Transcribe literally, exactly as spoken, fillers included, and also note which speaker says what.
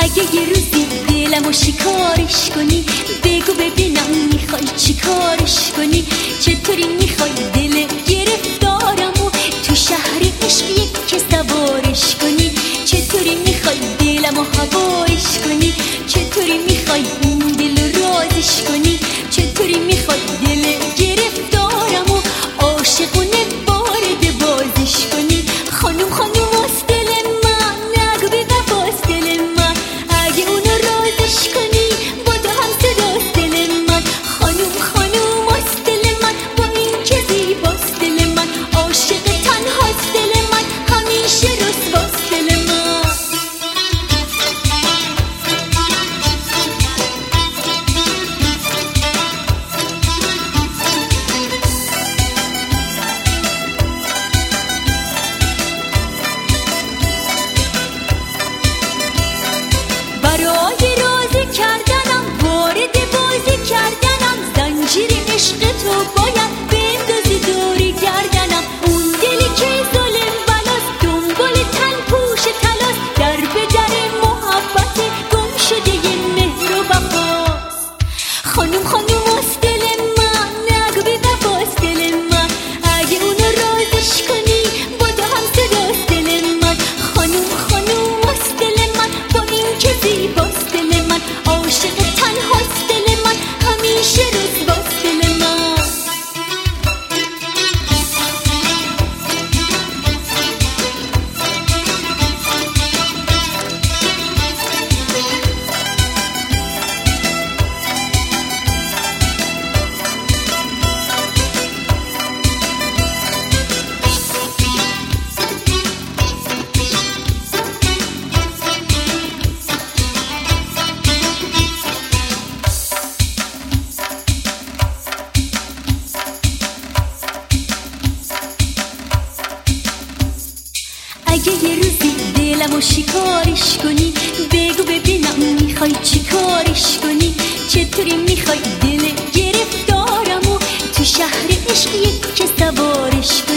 Speaker 1: اگه یه روزی دلمو شکارش کنی، بگو ببینم میخوای چی کارش کنی. چطوری میخوای دل گرفتارمو تو شهر عشق یک سوارش کنی. چطوری میخوای دلمو هوایش کنی. چطوری میخوای این دل رازش کنی. چطوری میخوای دل گرفتارمو عاشقونه وارد بازش کنی. خانوم خانوم از دل من نگو بی وفاست دل من. اگه اونو رازش کنی با دو هم صداست دل من. خانوم خانوم از دل من با این که زیباست دل من. عاشق تنهاست دل من همیشه رسواست دل من. برای راضی کردنم وارد بازی کردنم، زنجیر عشق تو باید بندازی دوری گردنم. اون دلی که ظالم بلاست دنبال تن پوش تلاست، در به در محبت گم شده یه مهر و وفاست. خانوم خانوم از دل من نگو بی وفاست دل من. اگه اونو رازش کنی با دو هم صداست دل من. خانوم خانوم از دل من با این که زیباست دل من. عاشق تنهاست دل من همیشه رسواست دل من. اگه یه روزی دلمو شکارش کنی، بگو ببینم میخوای چی کارش کنی. چطوری میخوای دل گرفتارمو تو شهر عشق یک سوارش کنی.